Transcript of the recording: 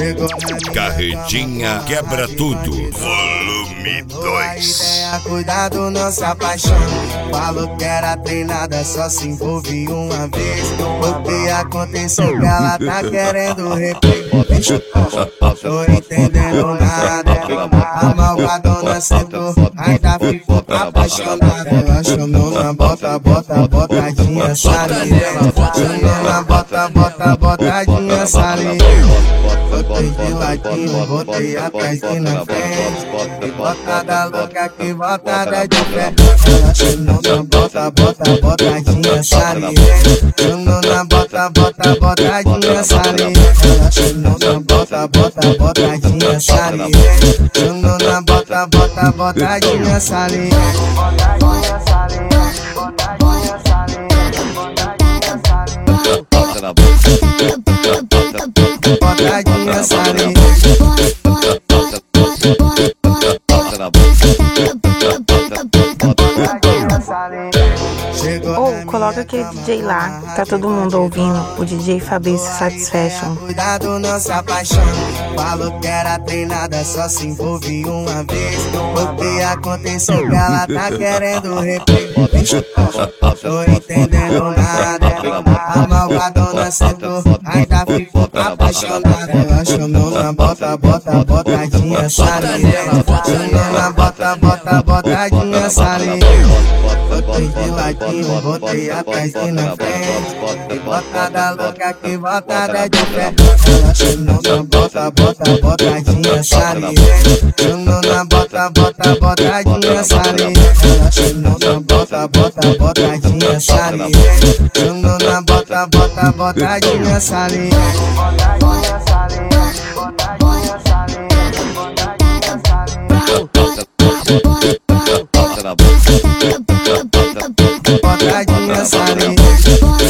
Carretinha quebra tudo. Volume 2. Cuidado, não se apaixone. Falou que era treinada, só se envolve uma vez. O que aconteceu que ela tá querendo repetir? Tô entendendo nada. A malvadona sentou, ainda ficou apaixonada. Ela chamou na botadinha saliente. Chamou na botadinha saliente. Botei de ladinho, botei atrás e na frente. Que botada louca, que botada de pé. Ela chamou na botadinha saliente. Chamou na botadinha saliente. Ela chamou na botadinha saliente. Chamou na botadinha saliente. Botadinha saliente. Coloca aquele DJ lá, tá todo mundo ouvindo, o DJ Fabrício Satisfaction. Cuidado, não se apaixone. Falou que era treinada, só se envolve uma vez. O que aconteceu que ela tá querendo repetir? Tô entendendo nada. A malvadona sentou, ainda ficou apaixonada. Ela chamou na botadinha saliente. Chamou na botadinha saliente. Botei de ladinho, botei atrás e na frente. Que botada louca, que botada de pé. Ela chamou na botadinha saliente. Chamou na botadinha saliente. Ela chamou na botadinha saliente. Chamou na botadinha saliente. Botadinha saliente.